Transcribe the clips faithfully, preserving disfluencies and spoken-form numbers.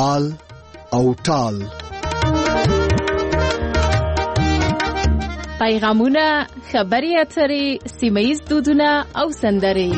تال او ټال. پیغامونه، خبري اترې، سیمه‌ییز دودونه او سندرې.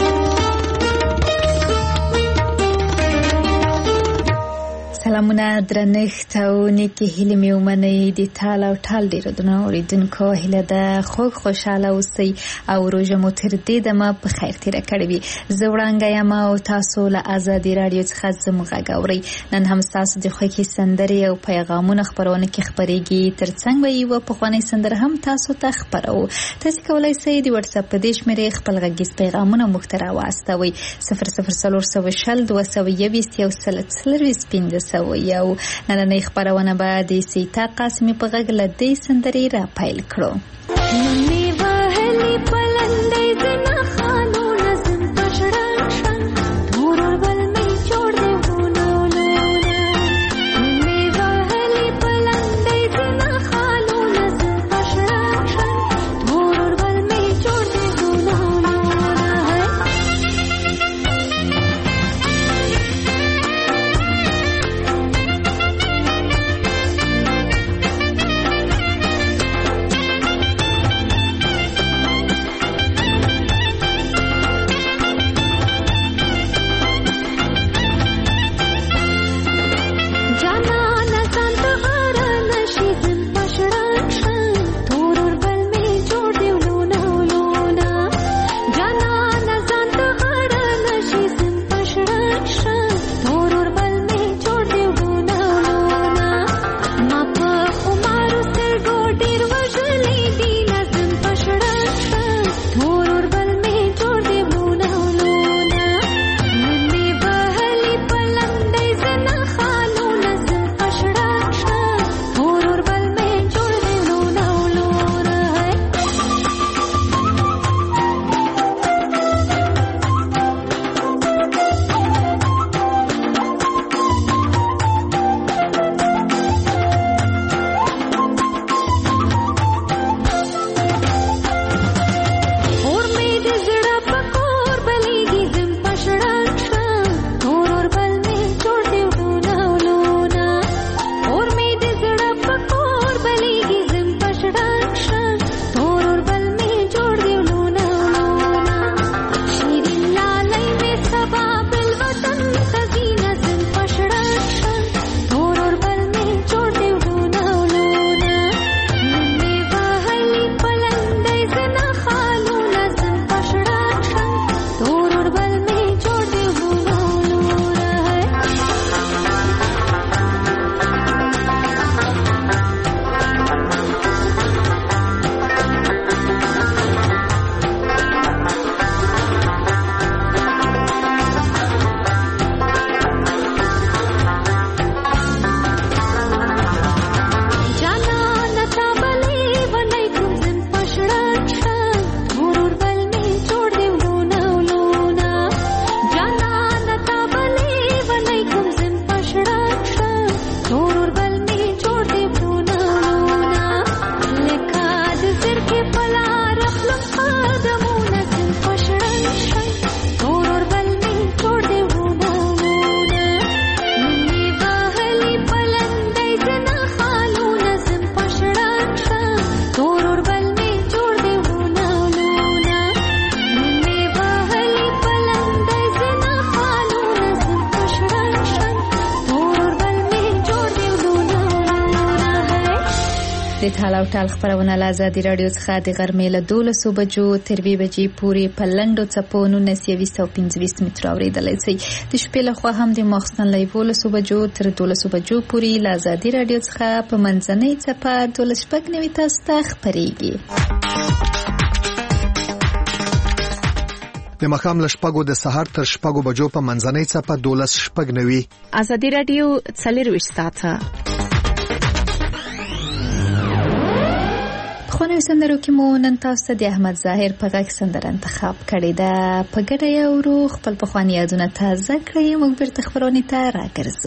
سلامونه، درنښت او نیکې هیلې مې ومنئ. د تال او ټال ډېرو درنو اورېدونکو هیله ده خوږ خوشحاله اوسئ او روژه مو تر دې دمه په خیر تېره کړې وي. زه وړانګه یم او تاسو له ازادي راډیو څخه زموږ غږ اورئ. نن هم ستاسو د خوښې سندرې او پیغامونه خپرونه کې خپرېږي. تر څنګ به یوه پخوانۍ سندره هم تاسو ته خپروو. تاسو کولی شئ د وټساپ په دې شمېرې خپل غږیز پیغامونه موږ ته راواستوئ. صفر صفر څلور سوه شل دوه سوه یوویشت یو سل څلرویشت پنځه سوه یو. نننۍ خپرونه به د سیتا قاسمي په غږ له دې سندرې را پیل کړو. د تال او ټال خپرونه له ازادي راډیو څخه د غرمې له دولسو بجو تر دوې بجې پورې په لنډو څپو نولس یویشت او پنځویشت مترو اورېدلی شئ. د شپې لخوا هم د ماخوستن له یولسو بجو تر دولسو بجو پورې له ازادي راډیو څخه په منځنۍ څپه دولس شپږ نوي تاسو ته خپرېږي. د ماښام له شپږو د سهار تر شپږو بجو په منځنۍ څپه دولس شپږ نوي. ازادي راډیو څلرویشت ساعته خونې سندرو کې مو نن تاسو ته د احمد ظاهر په غږ سندره انتخاب کړې ده. په ګډه یې اورو، خپل پخواني یادونه تازه کړئ. موږ بیرته خپرونې ته راګرځو.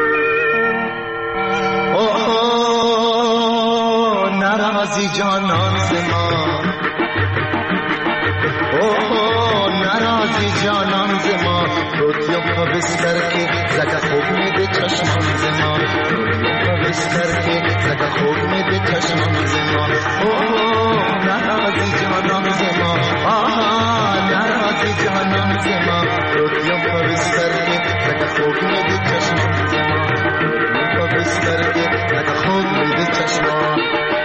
اوه ناراضی جانان زما، اوه ناراضی جانان زما، روتیم پا بستر که زگه خوب میده چشمان زمان روتیم پا بستر که زگه خوب میده چشمان زمان اوه نرازی جانان زمان آها نرازی جانان زمان روتیم پا بستر که زگه خوب میده چشمان زمان روتیم پا بستر که زگه خوب میده چشمان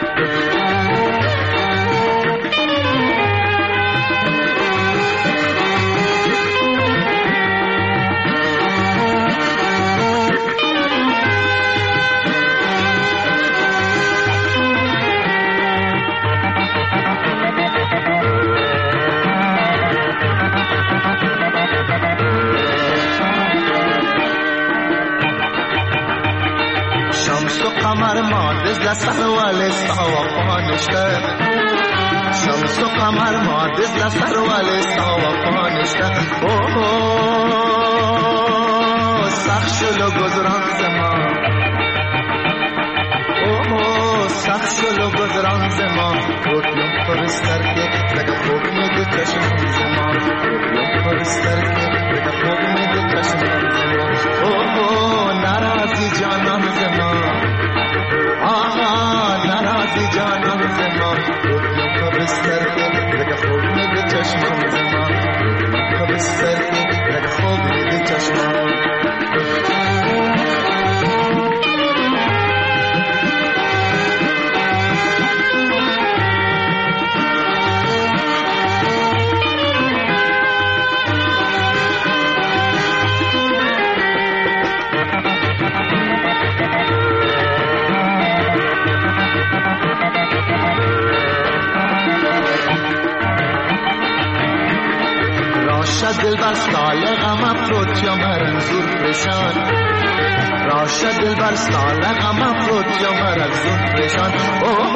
قمر مادز لسر والستا و پانشته شمس و قمر مادز لسر والستا و پانشته اوه سخت شلو گذران زمان اوه سخت شلو گذران زمان روتیم پرستر که لگه خوب میده چشمان زمان روتیم پرستر که لگه خوب میده چشمان زمان اوه نرازی جانان زمان آها نرازی جانان زمان روتیم پا بستر که لگه خوب میده چشمان زمان روتیم پا بستر که لگه خوب میده چشمان دل بر سال غم افروت یا مرزور پرشان راشد دل بر سال غم افروت یا مرزور پرشان اوه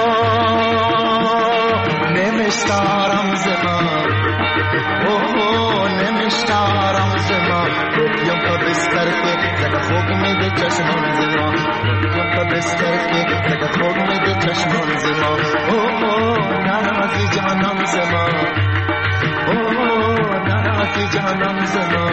نمیشتارم زمان اوه نمیشتارم زمان روتیم پا بستر که لگه خوب میده چشمان زمان روتیم پا بستر که لگه خوب میده چشمان زمان اوه نرازی جانان زمان اوه نرازی جانان زمان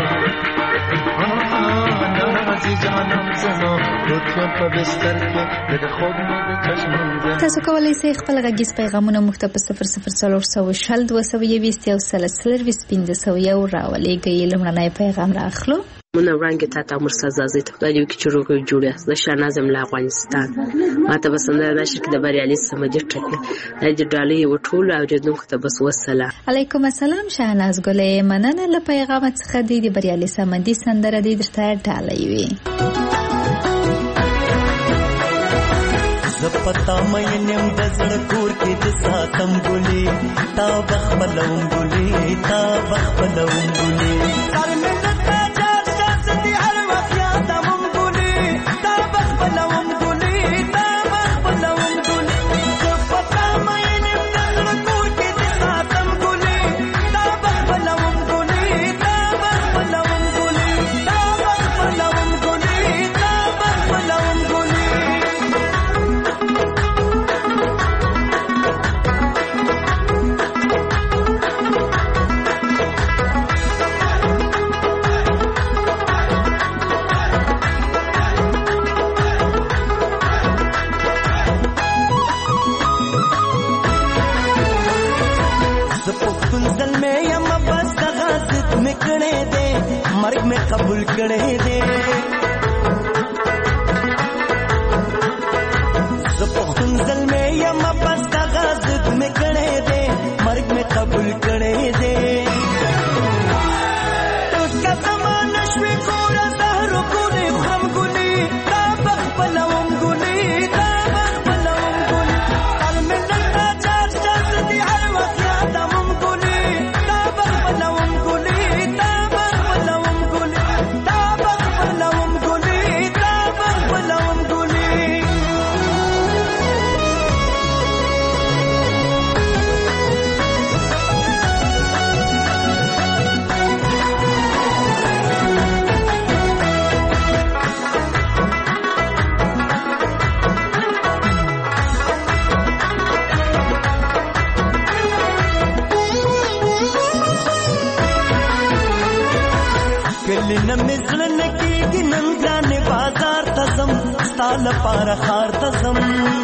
آه نرازی جانان زمان روتیم پا بستر که لگه خوب میده چشمان زمان. تاسو کولی شئ خپل غږیز پیغامونه موږ ته په صفر صفر څلور سوه شل دوه سوه یوویشت یو سل څلرویشت پنځه سوه یو راولېږئ. لومړنی پیغام رااخلو. من وړاندې تا ته مرسزازي ته خدای دې چې روغ جوړه د شاهناز مل افغانستان ماته بسنده نشر کې د بریالي سمدي ټکه د ډالۍ وټول او جنونکو ته بس والسلام. علیکم السلام شاهناز ګلې مننه له پیغام څخه د بریالي سمدي سندره دې درته ډالۍ وي. زپتا مینم د زړه کور کې د ساتم ګلې تا بخبلوم ګلې تا بخبلوم ګلې سر مې د تاج شاسدي هر وخت یادوم ګلې تا بخبلوم ګلې تا بخبلوم ګلې زپتا مینم د زړه کور کې د ساتم ګلې تا بخبلوم ګلې تا بخبلوم ګلې تا بخبلوم ګلې تا بخبلوم ګلې مرگ میں قبول کرے دے زپختون ظلم یا مپستا غازت میں کرے دے مرگ میں قبول کرے دے اس کا زمانہ شوی کورا زہرو گلی خرم گلی تا بخبلوم گلی تا بخبلوم گلی المنتا چار شازدی ہر وقت یادمم گلی تا بخبلوم گلی تا بخبلوم کلی نه مزړه نه کېږي نن ګرانې بازار ته ځم ستا لپاره ښار ته ځم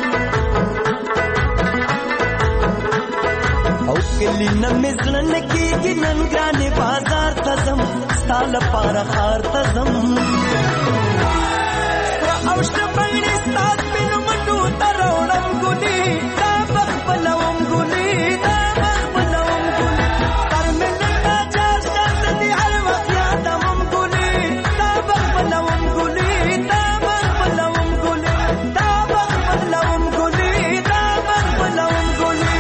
او کلی نه مزړه نه کېږي نن ګرانې بازار ته ځم ستا لپاره ښار ته ځم او شته بنګړي ستا سپینو مټو ته راوړم ګلې دا به خپلوم ګلې دا به خپلوم ګلې سر مې لکه چار شاته دي هر وخت یادوم ګلې دا به خپلوم ګلې دا به خپلوم ګلې دا به خپلوم ګلې دا به خپلوم ګلې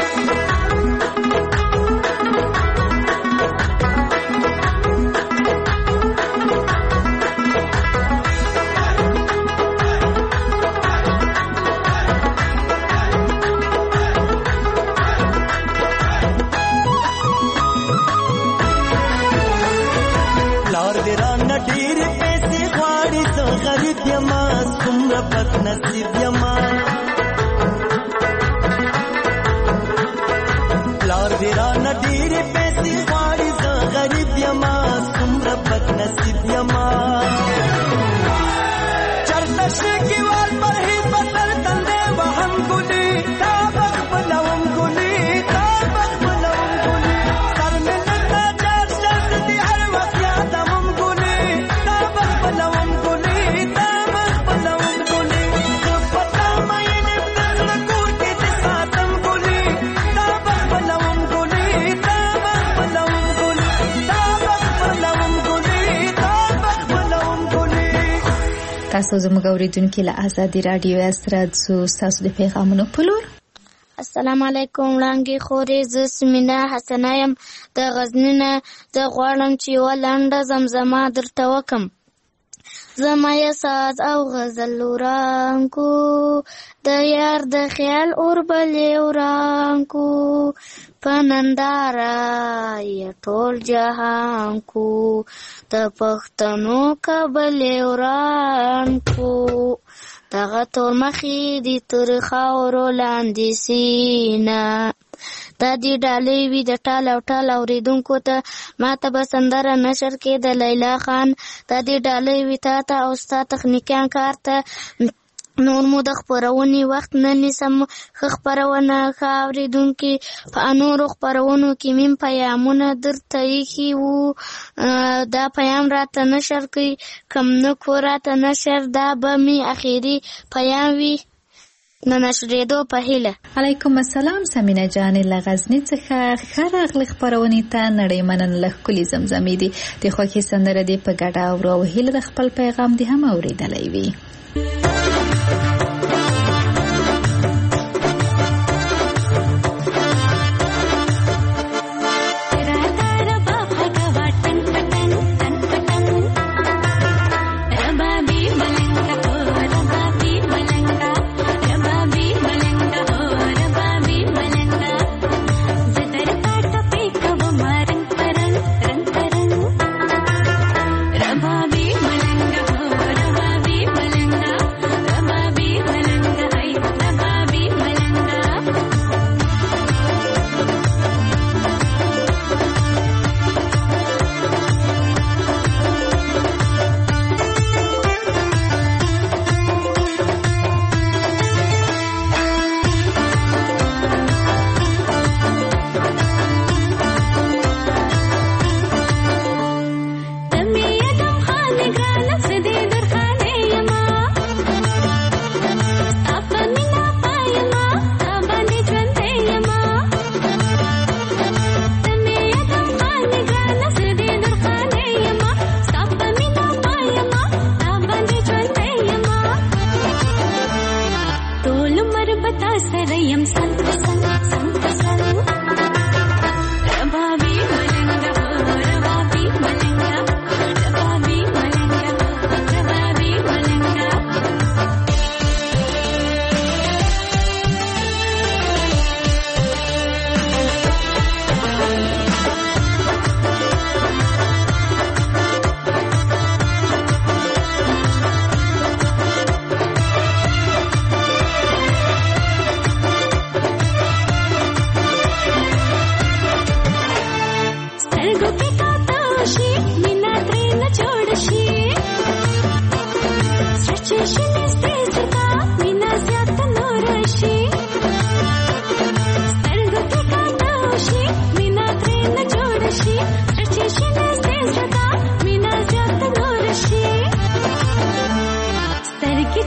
بد نصیب یما پلار دې را نه ډېرې پیسې غواړي زه غریب یما څومره بد نصیب یما چرته شګیوال پرهیز به سر تندی وهم ګلې تا به خپلوم ګلې تا به خپلوم ګلې سر مې لکه چار شاته دي هر وخت یادوم ګلې تا به خپلوم ګلې تا به خپلوم تاسو زموږ اوریدونکو له آزادي رادیو سره څو تاسو د پیغامونو په لور. السلام علیکم وړاندې خورې زه سمینا حسنه یم د غزني نه. زه غواړم چې یوه لنډه زمزمه درته وکم. زما یې ساز او غزل ورانکو د یار د خیال اور بلې ورانکو په ننداره یې ټول جهان کو د پښتنو کبلې ورانکو دغه تور مخې دي تر خاورو لاندې سینه دا دی ډالۍ وي د ټال او ټال اورېدونکو ته. ما ته به سندره نشر کې د لیلا خان دا دی ډالۍ وي تا ته او ستا تخنیکیان کار ته. نور مو د خپرونې وخت نه نیسم ښه خپرونه ښه اورېدونکي په نورو خپرونو کې میم پیامونه درته ایښي وو دا پیام راته نشر کوي کم نه کو راته نشر دا به مې اخري پیام وي نه نشرېدو په هیله. علیکم السلام سمینا جانې له غزني څخه ښه راغلې خپرونې ته. نړۍ مننه له ښکلې زمزمې دي د خوښۍ سندره دې په ګډه اورو او هیله د خپل پیغام دې هم اورېدلی وي. Rabbi Malanga, Rabbi Malanga.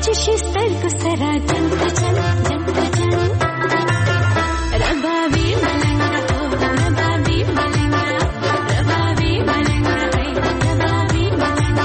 چشي سترګو سره جنگ جنگ جنگ جنگ ربابي ملنګ او ربابي ملنګ ربابي ملنګ ربابي ملنګ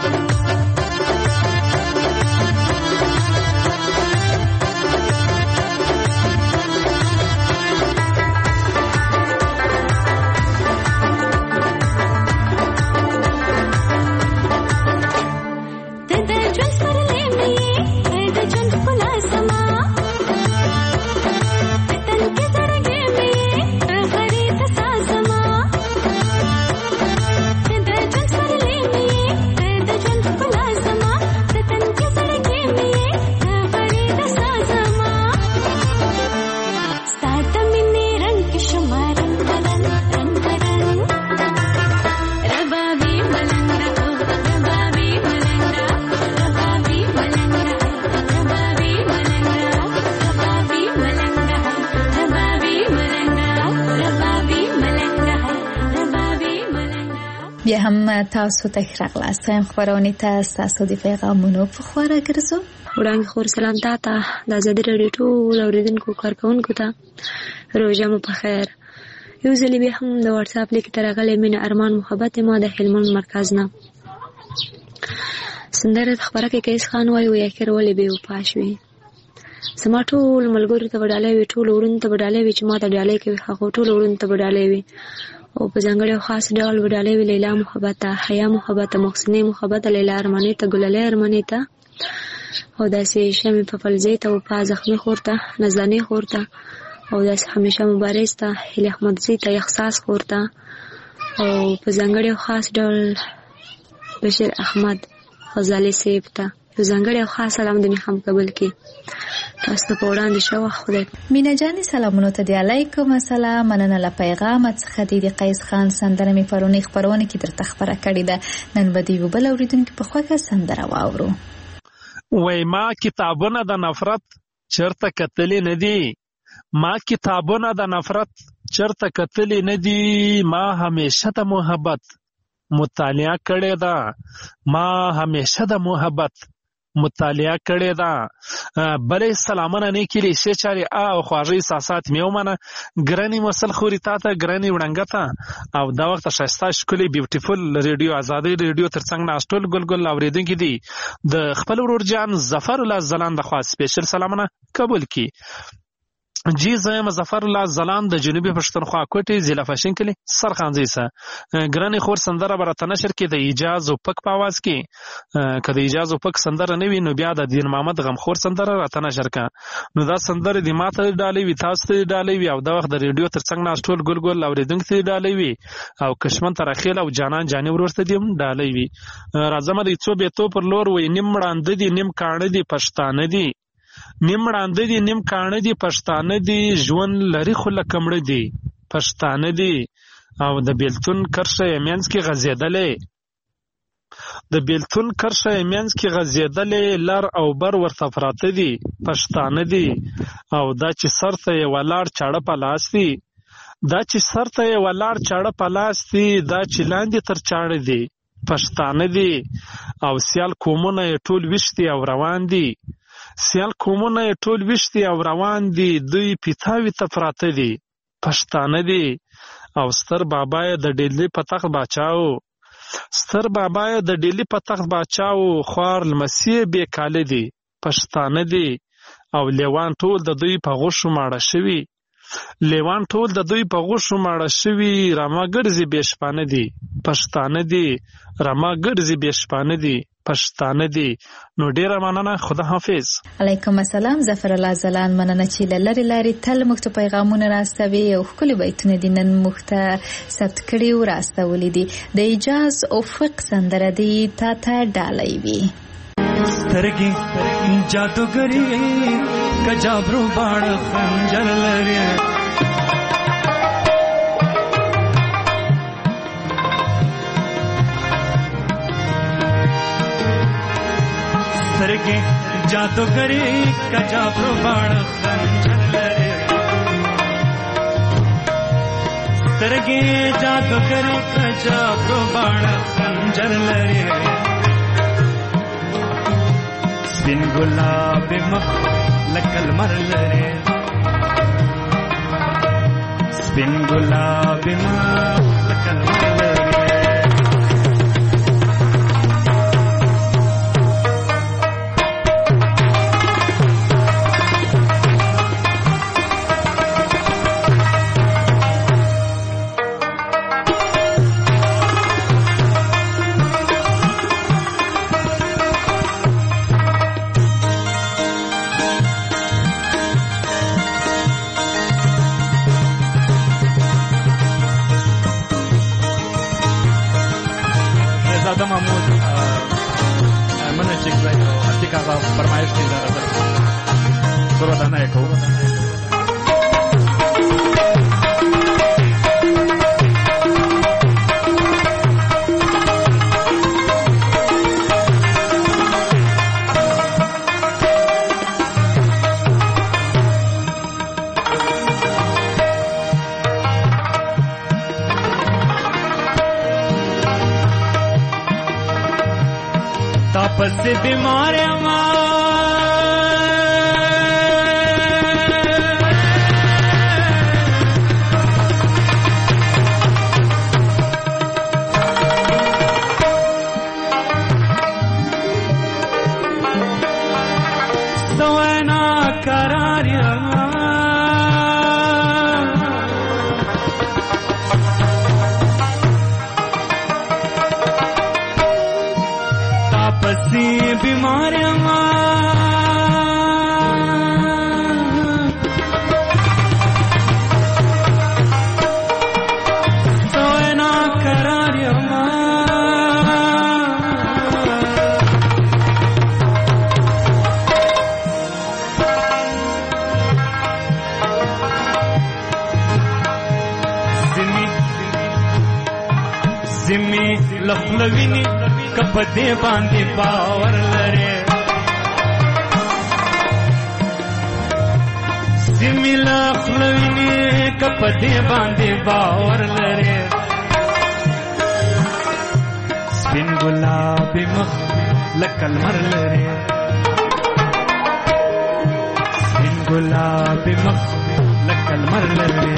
بیا هم تاسو ته ښه راغلاست. خپرونې ته ستاسو د پیغامونو په خوا راګرځو. وړاندې خور سلام تا ته د ازادي راډیو ټول اورېدونکو کارکوونکو ته روژه مو په خیر. یو ځلې بیا هم د واتساپ لیک ته راغلی مینه ارمان محبت ما د هلمند مرکز نه سندره خبره کې کیس خان وایي وی اخر ولې به وپا شوي زما ټول ملګرو ته به ډالۍ وي ټول وروڼو ته به ډالۍ وي چې ما ته ډالۍ کوي هغو ټول وروڼو ته به ډالۍ وي او په ځانګړي او خاص ډول به ډالۍ وي لیلا محبت ته حیا محبت ته محسنې محبت ته لیلا ارمانې ته ګلالۍ ارمانې ته او داسې شمې په فلزۍ ته وپا زخمي خور ته نزلانې خور ته او داسې همیشه مبارز ته هیلې احمدزي ته احساس خور ته او په ځانګړي او خاص ډول بشیر احمد غزالي صاحب ته یو ځانګړی او خاص سلام د میخم قبول کړي. تاسو ته په وړاندې شوه خدای مینه جانې سلامونو ته دی علیکم السلام. مننه له پیغامه څخه دی د قیس خان سندره مې پرونی خپرونه کې درته خبره کړې ده. نن به د یو بل اورېدونکي په خوښه سندره واورو. وای ما کتابونه د نفرت چرته کتلې نه دي ما کتابونه د نفرت چرته کتلې نه دي ما همیشه د محبت مطالعه کړې ده ما همیشه د محبت مطالعه کړې ده. بلې سلامونه نه کړي شي چاري او خواږه احساسات مې ومنه ګراني مسل خوري تا ته ګراني وړنګه ته او دا وخت شایسته ښکلي بیوټیفل ریډیو ازادي ریډیو ترڅنګ ناشټول ګل ګل اوریدونکي دي د خپل ورور جان ظفر الله زلان د خاص سپیشل سلامونه قبول کی. جی زایم ظفر الله زلان د جنوبي پښتونخوا کوټي ضلع فاشن کلی سرخانځي سه ګراني خور سندره برته نشر کې د اجازه او پک په आवाज کې کله اجازه او پک سندره نه وي نو بیا د دین محمد غم خور سندره راته نشر کا نو دا سندره د ماته ډالې وی تاسو ته ډالې وی او دا وخت د ریډیو ترڅنګ ناشټول ګل ګل اوریدونکو ته ډالې وی او کشمن ترخیل او جانان جانې ورسته دیم ډالې وی راځم د څو به تو پر لور وې نیم مړاند دي نیم کانه دي پښتانه دي نیم مړاند دي نیم کانه دي پښتانه دي ژوند لري خو لکه مړه دي پښتانه دي او د بیلتون کرشه یمنس کې غزیدلې د بیلتون کرشه یمنس کې غزیدلې لر او بر ورته پراته دي پښتانه دي او دا چې سرته ولاړ چاړه په لاس دي دا چې سرته ولاړ چاړه په لاس دي دا چې لاندې تر چاړه دي پښتانه دي او سیال کومونه ټول وشتي او روان دي سیال کومونه ټول وشتي او روان دي دوی پیتاوي ته پراته دي پښتانه دي او ستر بابا د ډیلی په تخت باچاو ستر بابا د ډیلی په تخت باچاو خوار لمسی به کاله دي پښتانه دي او لیوان ټول د دوی په غوښو ماړه شوی لیوان ټول د دوی په غوښو ماړه شوی راما ګرځي بشپانه دي پښتانه دي راما ګرځي بشپانه دي پښتانه دي. نو ډیره مننه خدا حافظ. علیکم السلام ظفر الله زلان مننه چې لری لری تل مخته پیغامونه راستوي او خپل بیتونه دي نن مخته ثبت کړي او راستولې دي. د اجاز افق سندره دی تا ته ډالۍ وي سترګي جادوګری کجابرو باڼ خنجر لري سترګي جادوګری کجابرو باڼ خنجر لري سترګي جادوګری کجابرو باڼ خنجر لري سپین ګلاب مخ لکه لمر لري سپین ګلاب مخ لکه لمر لري فرمایش کی ضرورت ہے ضرورت ہے نا کو तापस बीमार لخلوینی کپ دې باندې باور لري زمي لخلوینی کپ دې باندې باور لري سپین ګلاب مخ لکه لمر لري سپین ګلاب مخ لکه لمر لري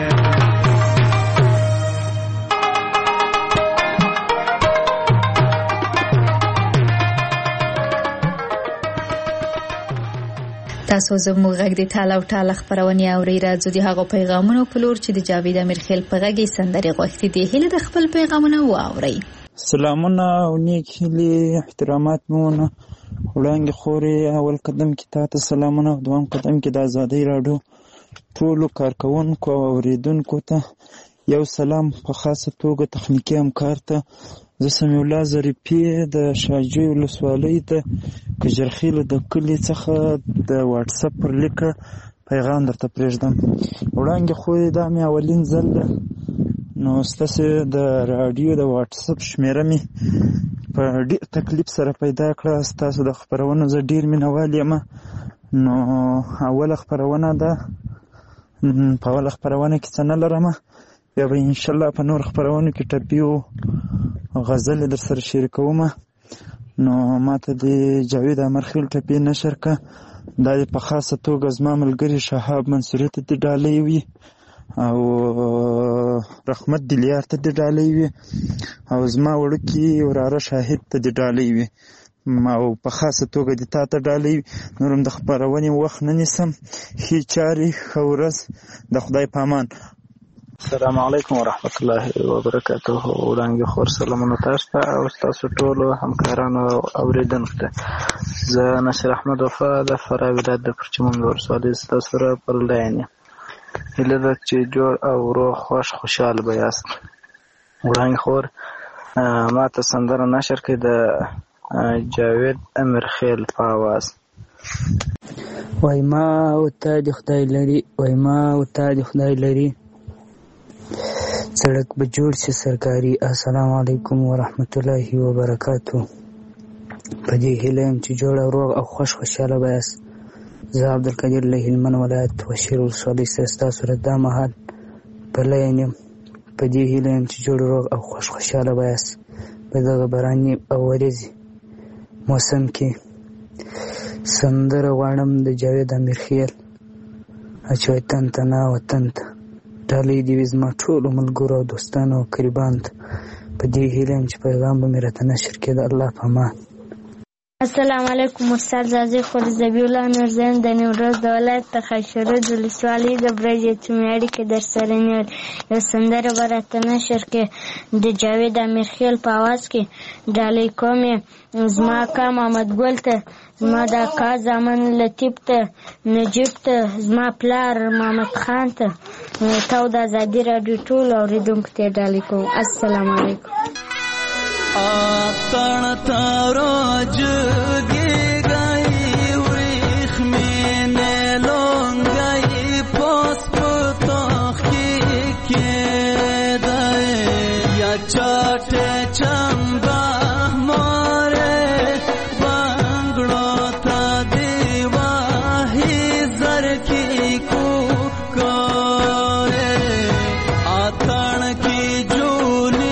تاسو زموږ غږ د ټاله او ټاله خپرونې اورئ. راځو د هغو پیغامونو په لور چې د جاوید امیرخیل په غږ یې سندرې غوښتي دي. هیله د خپل پیغامونه واورئ. سلامونه او نیک هیلې احترامات مو ونه وړاندې خورې. اول قدم کې تاته سلامونه او دویم قدم کې د ازادۍ راډیو ټولو کارکوونکو او اورېدونکو ته یو سلام، په خاصه توګه تخنیکي همکار ته زه سمیع الله ظریفي د شاجوی ولسوالۍ د کجرخیلو د کلي څخه د واټساپ پر لیکه پیغام درته پرېږدم. وړاندې خو دا مې اولین ځل ده، نو ستاسې د راډیو د واټساپ شمېره مې په ډېر تکلیف سره پیدا کړه. ستاسو د خپرونو زه ډېر مینهوال یم. نو اوله خپرونه ده، په اوله خپرونه کې څه نه لرم، بیا به انشاءالله په نور خپرونو کې ټپي او غزلې در سره شریکوم. نو ما ته د جاوید امیرخیل ټپي نشر که دا د په خاصه توګه زما ملګري شهاب منصوري ته د ډالۍ وي او رحمت دلیار ته د ډالۍ وي او زما وړوکي وراره شاهد ته د ډالۍ وي او په خاصه توګه د تا ته ډالۍ وي. نور هم د خپرونې وخت نه نیسم. ښې چارې، ښه ورځ، د خدای په امان. السلام علیکم ورحمت الله وبرکاته. وړاندې خور سلامونه تاسو ته او ستاسو ټولو همکارانو او اوریدونکو ته. زه نصیر احمد وفا د فراه ولایت د پرچمن ولسوالۍ ستاسو سره پر لاین یم. هیله ده چې جوړ او روغ خوش خوشحال به یاست. وړاندې خور ما ته سندره نشر کړې د جاوید امیرخیل په اواز. وای ما او تا د خدای لري، وای ما او تا د خدای لري، سړک به جوړ شي سرکاري. السلام علیکم ورحمت الله وبرکاتو. په دې هیله یم چې جوړ او روغ او خوش خوشحاله به یاست. زه عبدالقدیر له هلمند ولایت وشیر ولسوالۍ سره ستاسو سره دا مهال په لاین یم. په دې هیله یم چې جوړ روغ او خوش خوشحاله به یاست په دغه باراني او وریځي موسم کې. سندره غواړم د جاوید امیرخیل چې وطن ته نه وطن ته. ډالۍ دې وي زما ټولو ملګرو او دوستانو او قریبانو ته. په دې هیله یم چې پیغام به مې راته نشر کړي. د الله په امان. السلام علیکم. استاد زازی خور زبی الله نورزین د نیمروز د ولایت د خاشرود ولسوالۍ د برجې چمیاړي کې در سره نیول یو سندره به راته نشر کړي د جاوید امیرخیل په اواز کې. ډالۍ کوم یې زما اکا محمد ګل ته، زما د اکا زامن لطیف ته، نجیب ته، زما پلار محمد خان ته، تا د ازادي راډیو ټولو اورېدونکو ته ډالۍ کوم. السلام علیکم. اتن تاروج گی گئی وریخ میں نے لونگ گئی پوس پتاخ کی کے دے یا چاٹے چمبا مارے بانگڑو تا دیواہی زر کی کو کرے اتن کی جولی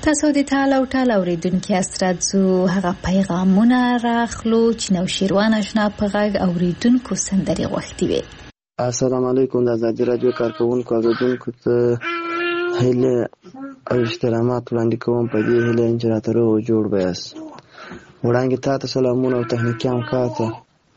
تاسو د ټال او ټال اوریدونکو اسرات زو هغه پیغامونه راخلو چې نو شیروان آشنا په غږ اوریدونکو سندري غوښتي وي. السلام علیکم. د آزادي رادیو کارکونکو اوریدونکو ته هیله او احترامات وړاندې کوم. په دې هیله چې راته روغ جوړ بیاست. وړاندې تاسو سلامونه او تخنیکي همکارته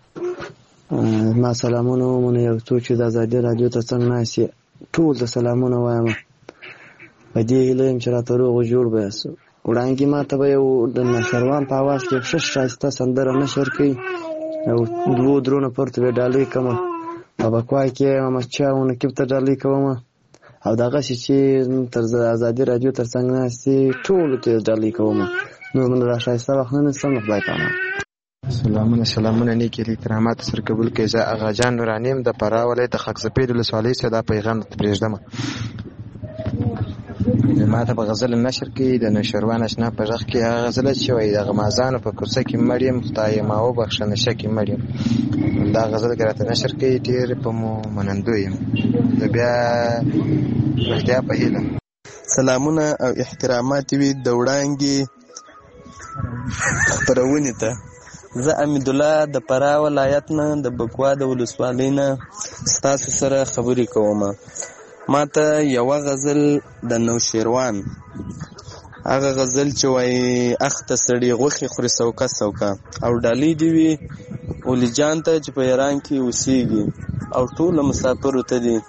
ما سلامونه ومنه. یو څو چې د آزادي رادیو ته څنګه ناسي ټول ته سلامونه وایم. په دې هیله چې راته روغ جوړ بیاست. وړاندې ما ته به یو د نشروان په اواز کې ښه ښایسته سندره نشر کړي او دوه درونه پورته به ډالۍ کوم. په بکوای کې مچاونه کې ته ډالۍ کوم او دغه چې تر آزادي رادیو تر څنګ ناسي ټول ته ډالۍ کوم. نو من را ښایسته وخت نه نستم خدای پامان. سلامونه سلامونه نیکی احترامات سره قبول کړئ. زه اغا جان نورانیم د فراه ولایت خاکسپیر ولسوالۍ څخه دا پیغام پرېږدم. ما ته په غزل نشر کې د نشروان آشنا په غږ کې هغه غزل چې وایي د غمازانو په کوڅه کې مړ یم خدای ما وبخښه نشه کې مړ یم. دا غزل که راته نشر کې ډېر په مو منندوی یم. زه بیا رښتیا په هیله سلامونه او احترامات وي د وړانګې خپرونې ته. زه امیدالله د فراه ولایت نه د بکوا د ولسوالۍ نه ستاسو سره خبرې کوم. ما ته یوه غزل د نوشیروان هغه غزل چې وایي اخته سړي غوښې خوري سوکه سوکه او ډالۍ دې وي اولی جان ته چې په ایران کې اوسېږي او ټولو مسافرو ته دي.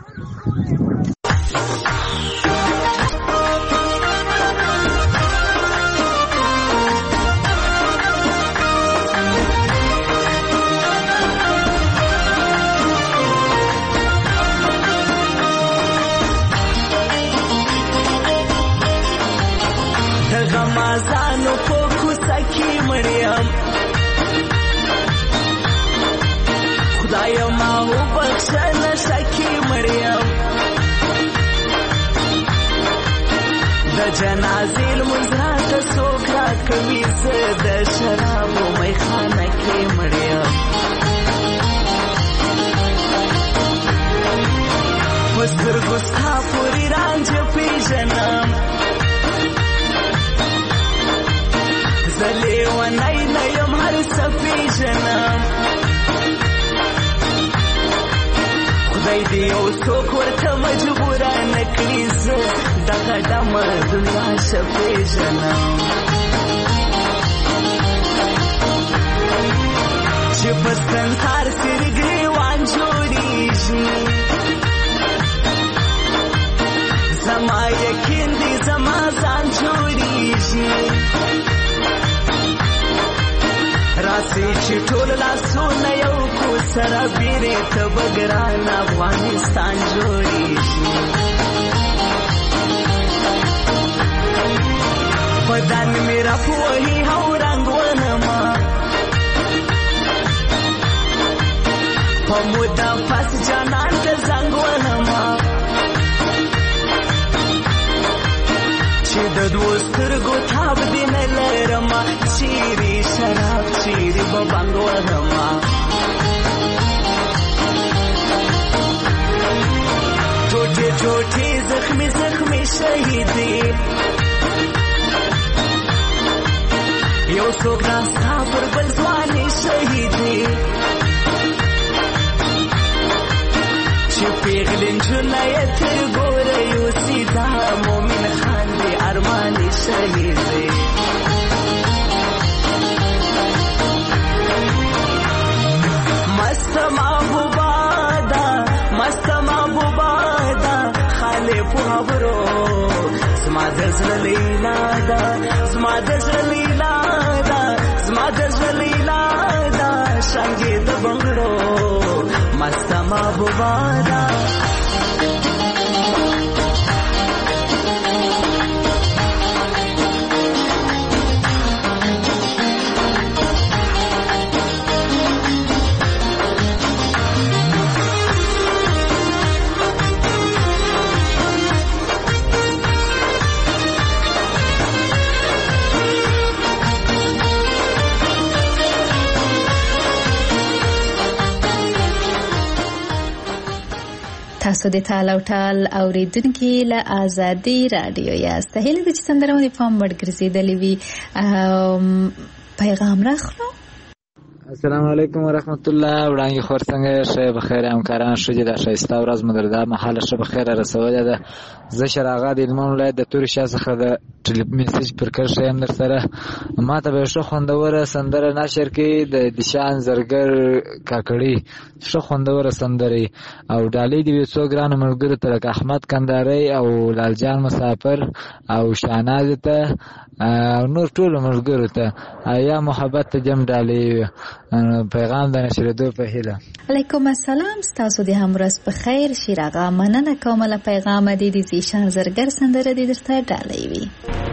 غمازانو په کوڅه کې مریم خدایا ما وبخښه نشه کې مریم. د جنازې لمونځ راته څوک راکوي زه د شرابو میخانه کې مریم. په سترګو ستا پورې رانجه پېژنم زه لیونی نه یم هر څه پېژنم. خدای دې یو څوک ورته مجبوره نه کړي زه دغه ډمه دنیا ښه پېژنم. چې په سنسار سر ګریوان جوړېږي زما یقین دی زما ځان جوړېږي. راسي چې ټول لاسونه یو کو سره بیرې ته به ګران افغانستان جوړېږي. بدن مې راپوهي او رنګ ونما په موده پس جانان ته زنګ ونما چې د دوو سترګو تاب دې نه لرمه چیرې شراب چیرې به بنګ وهمه. ټوټې ټوټې زخمي زخمي شهیدې یو څوک راستا پر بل ځوانې شهیدې چې پیغلې نجونه یې تر ګوره یوسي دا مومن خان دې ارمانې شهیدې. مست محبوبه ده مست محبوبه ده خالې په خبرو زما د زړه لیلا ده زما د زړه لیلا ده زما د زړه لیلا ده شانګې د بنګړو مست محبوبه ده. تاسو د ټال او ټال اوریدونکي له آزادي رادیو یاست. هیله ده چې سندره مو د پام وړ ګرځېدلې وي. پیغام راخلو. السلام علیکم ورحمت الله. وړاندې خور څنګه ښه بخیر همکاران ښه دا ښایسته ورځ مو در دا مهاله ښه بخیر رسولې ده. زه شراغه د هلمند ولایت د تورې شا څخه د میسج پر کرښه یم در سره. ما ته به ښه خوندوره سندره نشر کړي د دشان زرګر کاکړي ښه خوندوره سندرې او ډالۍ دې وي څو ګرانو ملګرو ته لکه احمد کندهاري او لالجان مسافر او شاهنازې ته او نور ټولو ملګرو ته یا محبت ته جم ډالۍ پیغام د نشرېدو په هیله. علیکم السلام. ستاسو د هم ورځ په خیر. شیراغه مننه کوم له پیغامه دې د زیشان زرګر سندره دې درته ډالۍ وي.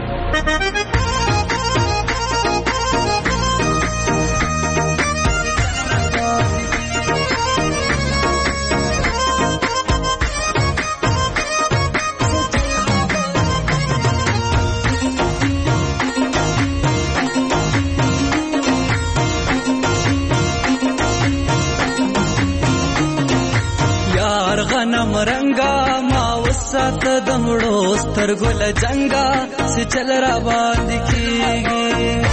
غنم رنگا ما وسات دمړو سترګو له جنگا سي چل را باندې کیږي.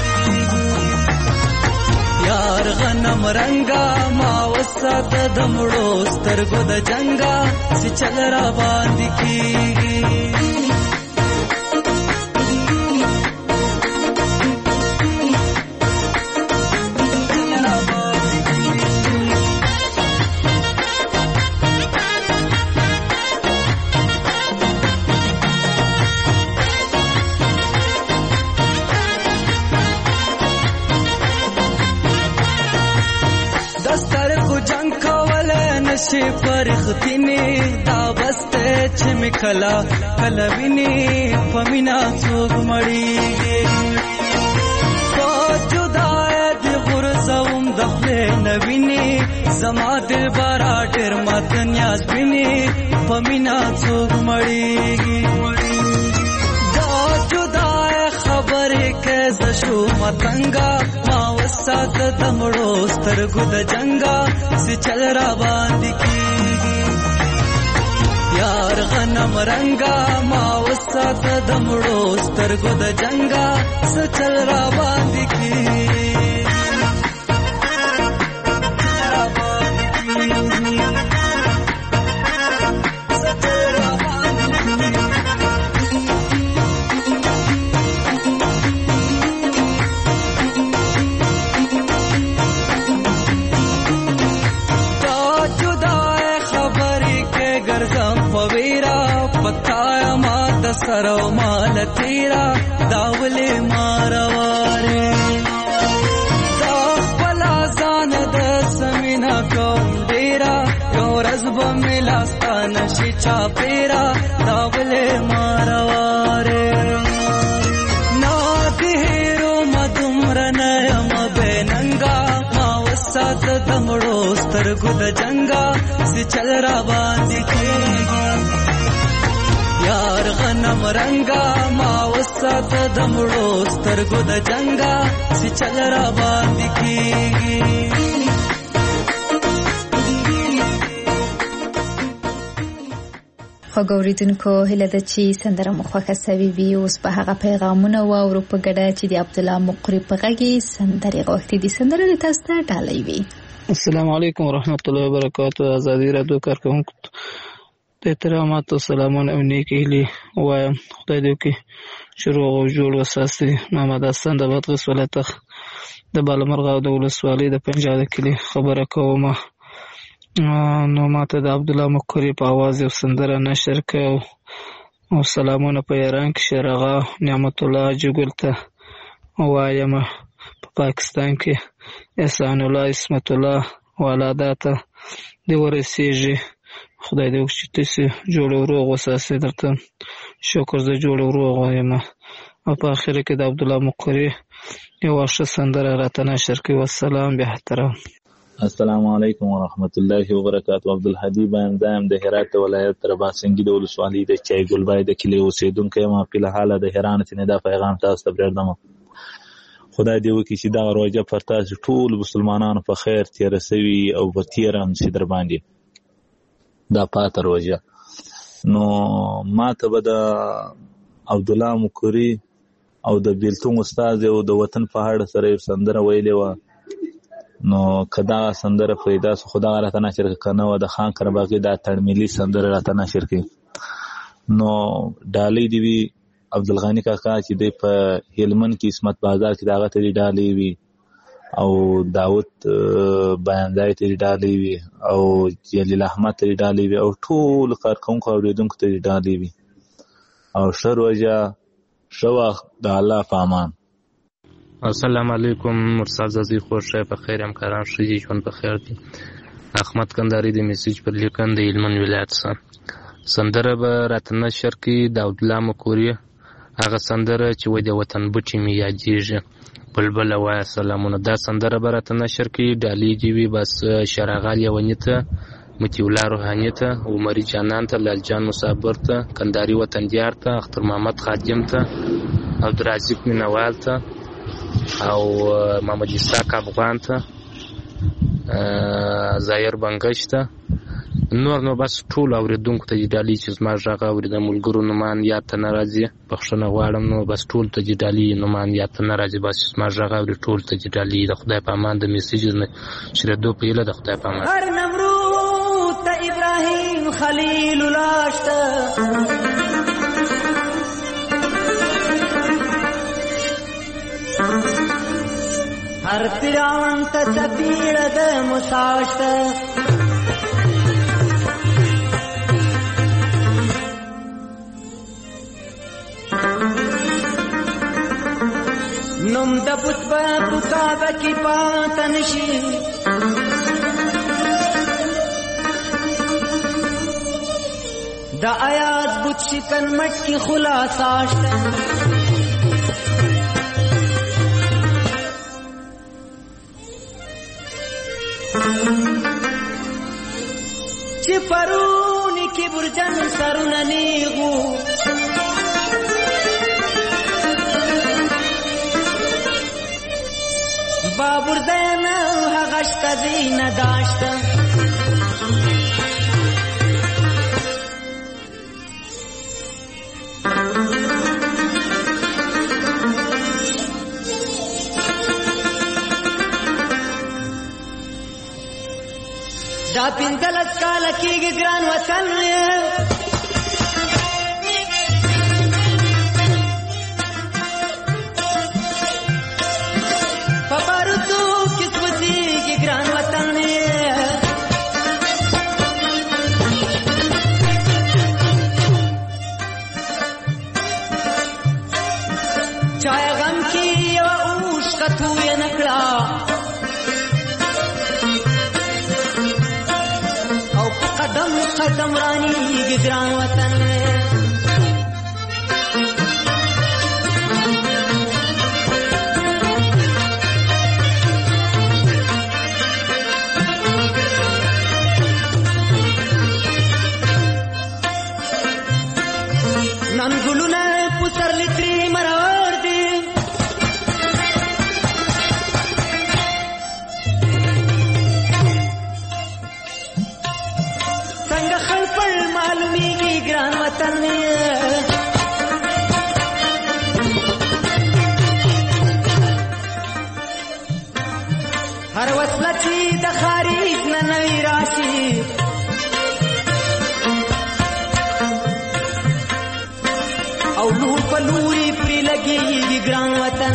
یار غنم رنگا ما وسات دمړو سترګو د جنگا سي چل را باندې کیږي. شي فرختینی دا بسته چې مکلا کلا ویني پمینا څوک مړیږي. په جدای دی غرزوم د خپل نویني زما دل بارا ډېر مات نیاز ویني پمینا څوک مړیږي. دا جدای خبرې کې ز شو متنګا ما وسات دمړو سترګو د جنگا سي چل را باندې کیږي. یار غنم رنگا ما وسات دمړو سترګو د جنگا سي چل را باندې کیږي. سرو مال تیرا داولې مارواره دا خپل ځان د سمینا کوم ډیرا یو ورځ به ملاستان شي چا پیرا داولې مارواره نا دهرو مدمر نیم بیننګا ما وسات دمړو سترګو د جنگا سي چل را باندې کیږي. یار غنم رنگا ما وسات دمړو سترګو د جنگا سي چل را باندې کیږي. خوږوریدونکو هیله ده چې سندره مو خوښه سوي وي. اوس په هغه پیغامونه واورو په ګډه چې د عبدالله مقری په غږ کې سندرې غوښتې دي. سندره دې تاسو ته ډالۍ وي. السلام علیکم ورحمت الله وبرکاته. آزادي رادیو کارکونکو ته احترامات او سلامونه او نیک هیلې وایم. خدای دې وکړي چې روغ او جوړ وساتي. محمد حسن د بادغیس ولایت د بالامرغه د ولسوالۍ د پنجاب کلي خبره کوم. نو ماته د عبدالله مقری په आवाज یو سندره نشر کړه او سلامونه په ایران کې شرغه نعمت الله جګل ته وایم. په پاکستان کې احسان الله اسمت الله ولادت دی ورسیږي. خدای دې وکړي چې تاسو جوړ او روغ وساتئ. درته شکر زه جوړ او روغ وایم. او په اخر کې د عبدالله مقری یو ښه سندره راته نشر کړي. والسلام به احترام. السلام علیکم ورحمت الله وبرکاته. عبدالهادي باندې د هرات ولایت رباسنګي د ولسوالۍ د چای ګلبای د کلی اوسیدونکی یم. په حال د هرات نه دا پیغام تاسو ته پرېږدم. خدای دې وکړي چې دا روزه پر تاسو ټول مسلمانانو په خیر تیر سوي او په تیر هم سي در باندې. دا پاته روژه. نو ما ته به د عبدالله مکوري او د بیلتون استاد او د وطن په اړه سره یو سندره ویلې وه. نو که دغه سندره پرېږده سو خو دغه راته نشر که نه وه د خان قرباغي دا تړملي سندره راته نشر کړي. نو ډالۍ دې وي عبدالغني کاکا چې دی په هلمند کې عصمت بازار کې د هغه ته دې ډالۍ وي، او داود بیانځای ته دې ډالۍ وي، او جلیل احمد ته دې ډالۍ وي، او ټولو کارکوونکو او اورېدونکو ته دې ډالۍ وي. او ښه روژه، ښه وخت، د الله په امان. السلام علیکم مرسل زازی خوش شای په خیر همکاران ښه دي، ژوند په خیر دی. احمد کندهاري د میسیج پر لیکن د هلمند ولایت څخه سندره به راته نشر کړي د عبدالله مکوري، هغه سندره چې وایي د وطن بوټي مې یادېږي بلبله وایه سلامونه. دا سندره به راته نشر کړي. ډالۍ دې وي بس شراغال یوني ته، مطیع الله روحاني ته، عمري جانان ته، لالجان مسابر ته، کندهاري وطندیار ته، اختر محمد خادم ته، عبدالرازق مینوال ته، او محمد اسحاق افغان ته، ظاهر بنګش ته، نور نو بس ټول اوریدونکو ته دې ډالۍ چې زما غږ اوري د ملګرو نومان یاد ته نه راځي، بخښنه غواړم. نو بس ټول ته دې ډالۍ نومان یاد ته نه راځي، بس زما غږ اوري ټول ته دې ډالۍ. د خدای په امان. د میسیج نه شریدو په هیله د خدای په امان. هر نمرود ته ابراهیم خلیل لاشته، هر فرعون ته څپېړه د موسی شته، نوم د بت په کعبه کې پاته نشي، د ایاز بت شکن مټ کې خلاصه شته، چې پرونی کې برجن سرونه نیغو، بابور دینا هغه شته دی نه داشته، دا پنځلس کاله کېږي ګران وطن په بارودو کې سوځېږي ګران وطن چای غم کې یوه اوښکه تویه نه کړه، قدم قدم رانیږي ګران وطن نن ګلونه پسرلي ترې مرور دي، معلومیږي ګران وطن هر وسله چې د خارج نه نوی راشي، او لور په لوري پرې لګېږي ګران وطن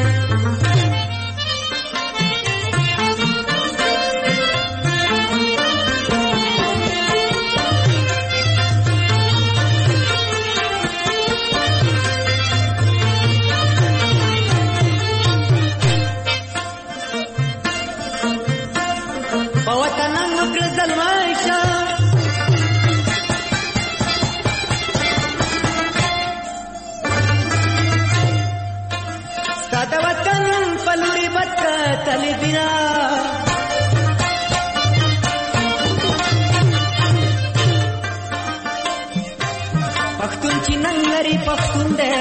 پښتون چې نن لري پښتون دی،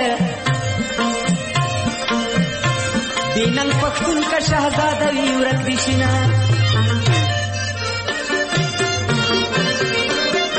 بې ننګ پښتون که شهزاده وي ورک دي شي نه،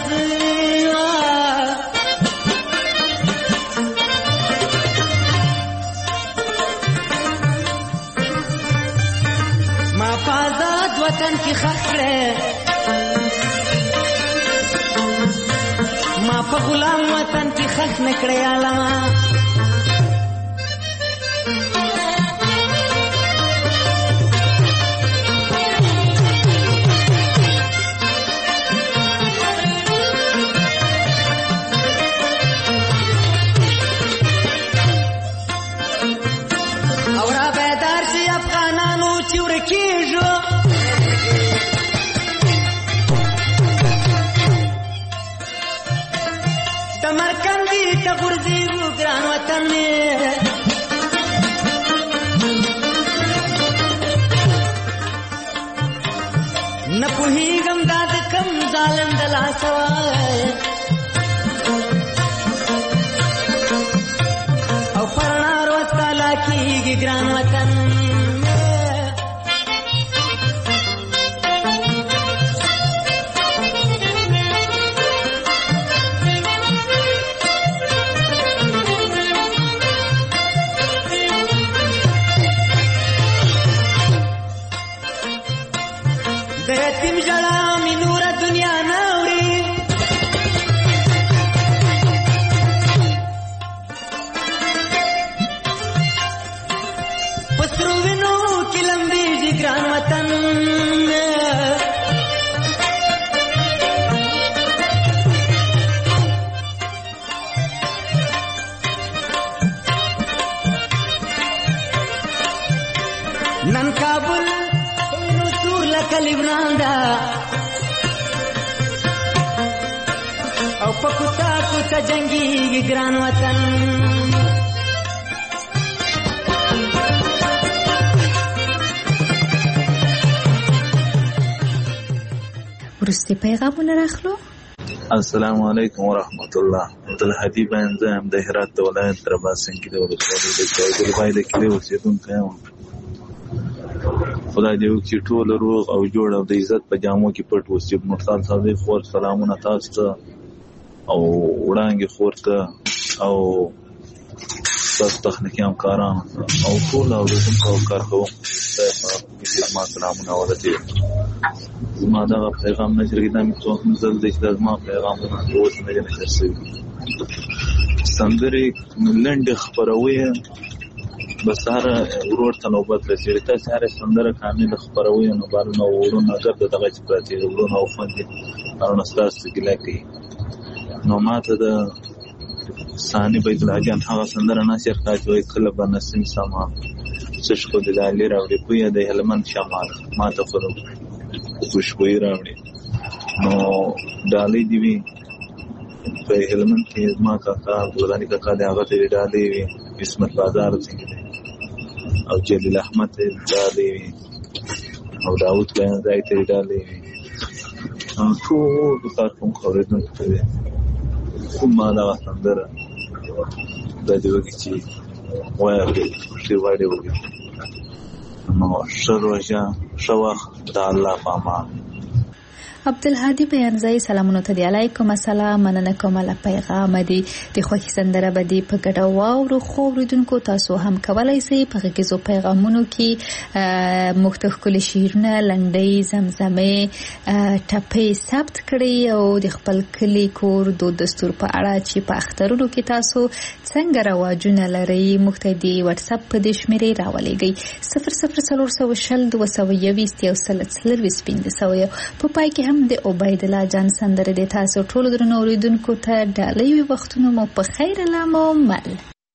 ما په آزاد وطن کې خښ کړې ما په غلام وطن کې خښ نه کړې عالمه न पुहीगम दाद कम ظالم دلا سوای او پرنا روز تالا کیږي ګران وطن نن کابل نو سور لکه لبنان دا او په کوڅه کوڅه جنګيږي ګران وطن ورسته پیغامونه راخلو. السلام علیکم ورحمت الله. عبدالهادي بنزم د هرات ولایت ترباسنګي د ولسوالۍ د چایګل د کلی اوسیدونکی یم. خدای دې وکړي ټول روغ او جوړ او د عزت په جامو کې پټ اوسي. مرسال صادق خور سلامونه تاسو ته او وړاندې خور ته او تاسو تخنیکي همکاران او ټول اورېدونکو او کارکوونکو ته ما سلامونه ورته. زما دغه پیغام نشر کې دا مې څو هم ځل دی چې دا زما پیغامونه اوس نه دي نشر شوي. سندرې لنډې خپروي بس هر ورور ته نوبت رسېږي. تاسې هرې سندره کامله خپروي نو بالونه وروڼه ګرده دغه چې پراتې دي وروڼه او خویندې هغونه ستاسو ګیله کوي. نو ما ته د ثاني بیت الحجان هغه سندره نشر کړه چې وایي کله به نسیم سما څه ښکلې ډالۍ راوړي بویه د هلمند شمال ما ته خو خوشبویي راوړي. نو ډالۍ دې وي په هلمند کې زما کاکا ګلغني کاکا د هغه ته ډالۍ وي. عصمت بازار څنګه دی او جلیل احمد ته ډالۍ وي او داود بیان ځای ته ډالۍ وي. ټول کارکوونکو اورېدونکو ته وي کوم ما دغه سندره دا دې وکړي چې وایه ښې واړې وکړي. نو ښه روژه ښه وخت د الله په امان. عبدالهادي بیانځای سلامونه ته دی. علیکم السلام. مننه کوم له پیغام دی د خوښي سندره به دی په ګډه واورو. خو اوریدونکو تاسو هم کولای شئ په غږیزو پیغامونو کې مختلف ښکلي شعرونه لنډۍ زمزمې ټپې ثبت کړئ او د خپل کلي کور دود دستور په اړه چې په اخترونو کې تاسو څنګه رواجونه لرئ موږ ته د واتس اپ په دې شمیرې راولېږئ صفر صفر څلور سوه شل دوه سوه یویشت یو سل څلرویشت پنځه سوه یو. په پای کې هم د عبید الله جان سندره د تاسو ټولو درنو اوریدونکو ته ډالۍ وي. وختونه مو په خیر لامو مل.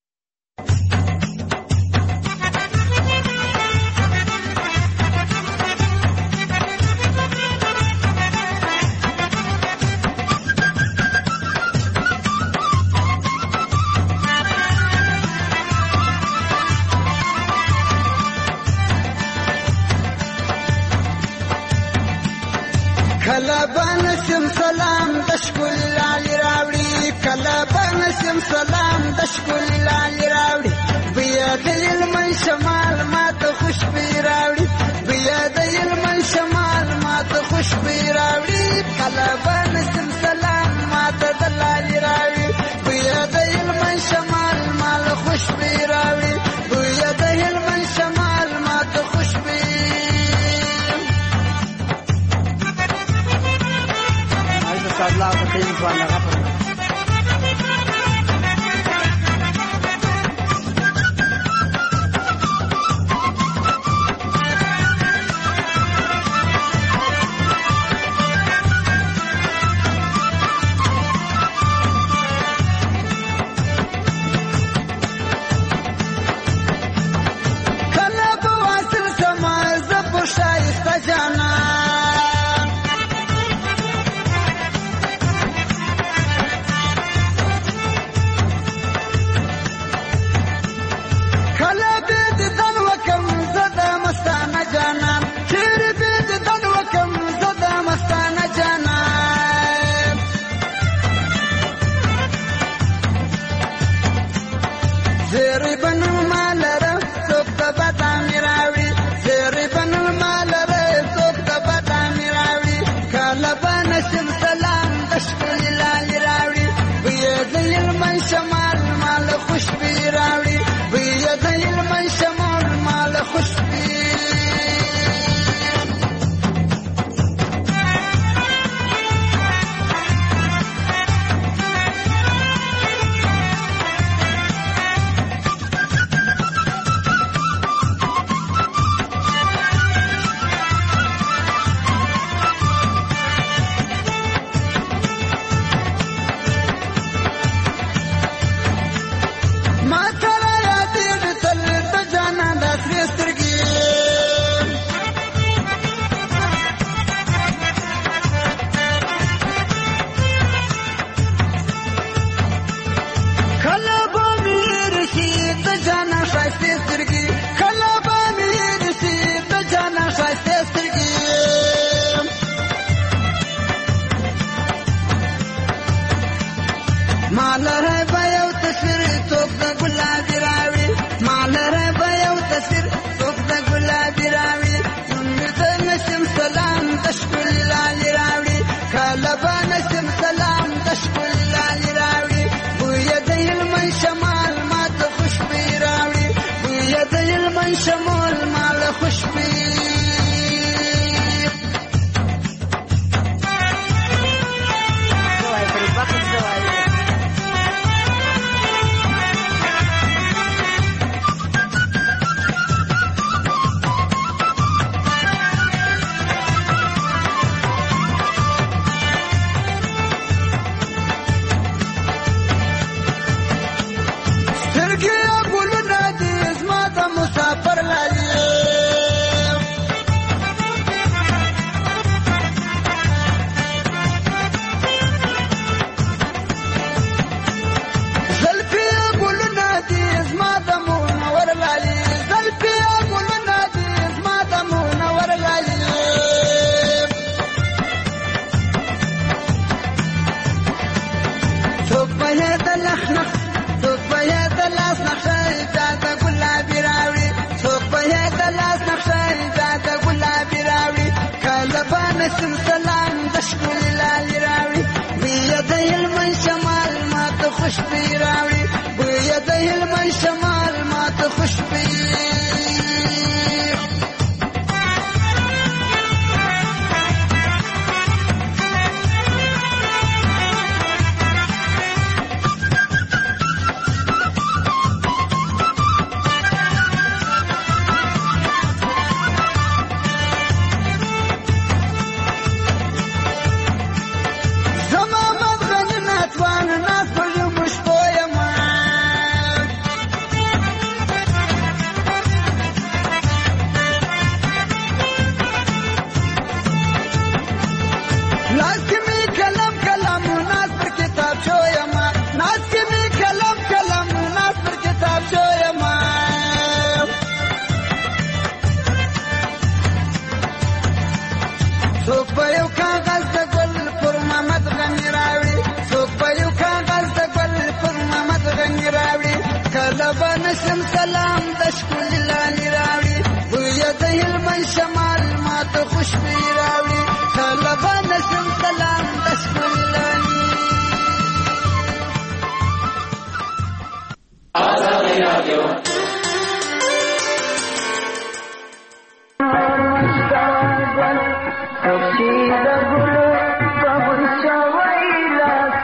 کله بنسم سلام د ښکل لالي راوړي کله بنسم سلام د ښکل لالي راوړي بیا د هلمند شمال ماته خوشبويي راوړي بیا د هلمند شمال ماته خوشبويي راوړي کله بنسم سلام ځوان هغه نسم سلام دشکل لالی راوی بویا دهل من شمال ما تو خوشبی راوی طلبا نسم سلام دشکل لالی آزادی رادیو Sokshi da gulu, babun shawai la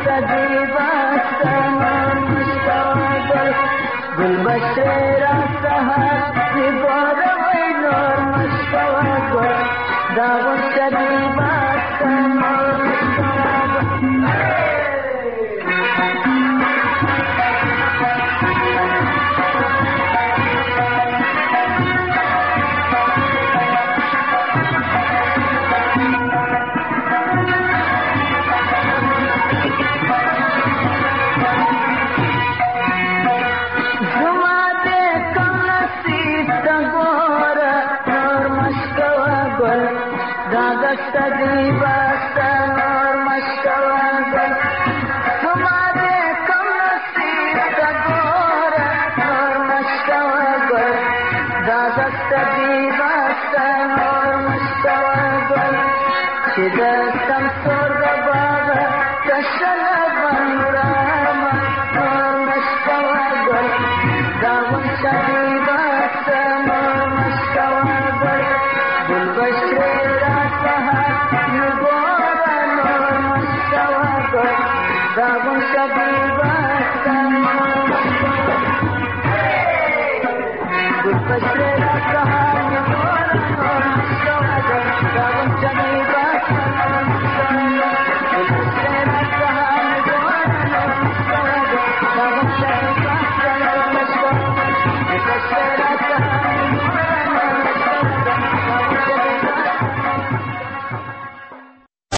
Good for